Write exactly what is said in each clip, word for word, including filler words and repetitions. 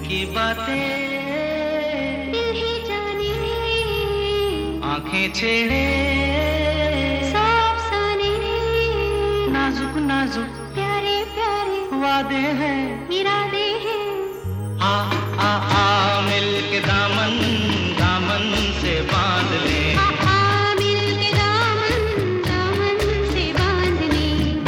की बातें दिल ही जाने, आंखें छेड़े सौ अफसाने, नाजुक नाजुक प्यारे प्यारे वादे हैं, इरादे हैं। आ आ आ मिल के दामन दामन से बांध ले, आ आ मिल के दामन दामन से बांध ले।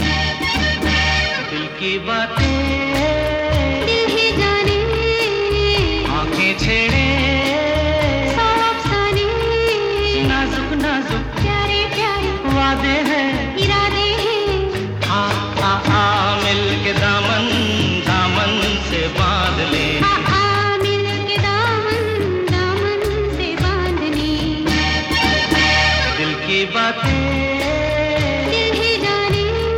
दिल की बातें दिल ही जाने, आंखें छेड़े सौ अफसाने, नाजुक नाजुक प्यारे प्यारे वादे हैं, इरादे हैं। आ आ आ मिल के दामन दामन से बांध ले, आ आ मिल के दामन दामन से बांध ले। दिल की बातें दिल ही जाने,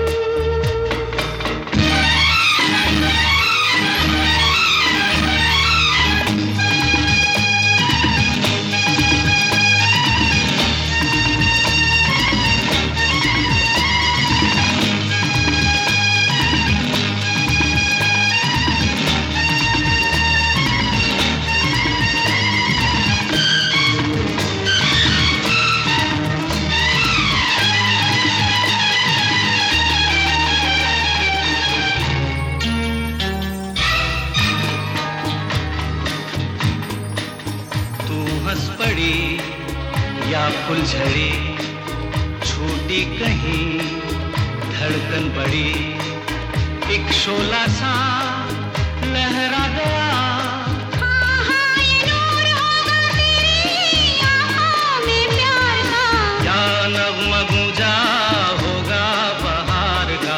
तू हंस पड़ी या फुलझड़ी, छूटी कहीं धड़कन बड़ी, एक शोला सा लहरा गया, हाँ हाँ ये नूर होगा तेरी आँखों में प्यार का। या नग़्मा गूंजा होगा बहार का।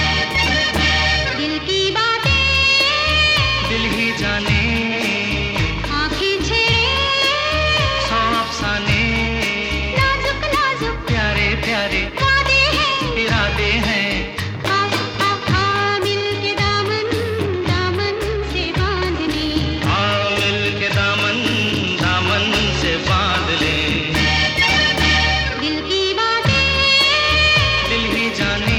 दिल की बातें दिल ही जाने, आँखें छेड़े, सौ अफसाने, नाजुक नाजुक प्यारे प्यारे वादे हैं। इरादे हैं, आ आ आ मिल के दामन दामन से बांध ले। आ मिल के दामन दामन से बांध ले, दिल की बातें दिल ही जाने।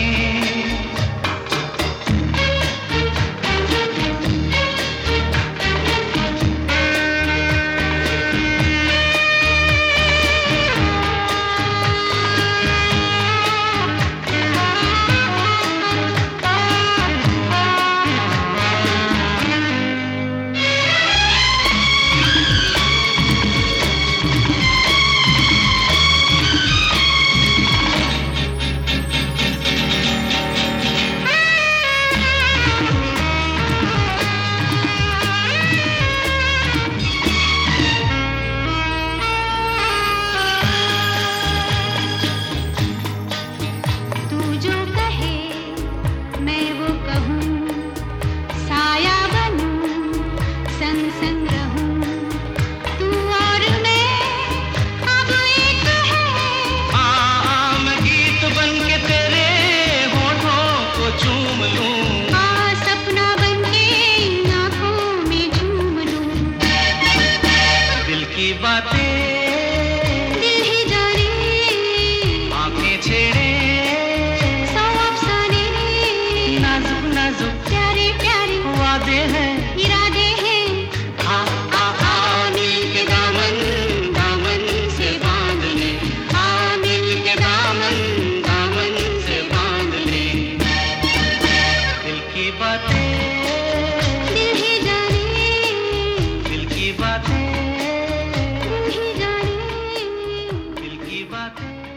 तू जो कहे मैं वो कहूँ, साया बनूं संग संग रहूं। तू और मैं अब एक है, आ आ मैं गीत बन के तेरे होठों को चूम लूं, आ सपना बनके इन आँखों में झूम लूं। दिल की बातें दिल ही जाने, आंखें छेड़े, सौ अफसाने, नाजुक नाजुक प्यारे प्यारे वादे हैं, इरादे हैं। आ आ आ मिल के दामन दामन से बांध ले, आ मिल के दामन दामन से बांध ले, दिल की बातें दिल ही जाने, दिल की बातें दिल ही जाने। दिल की बातें।